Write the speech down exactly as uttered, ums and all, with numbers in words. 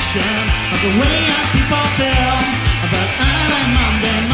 description of the way our people feel. But I like Monday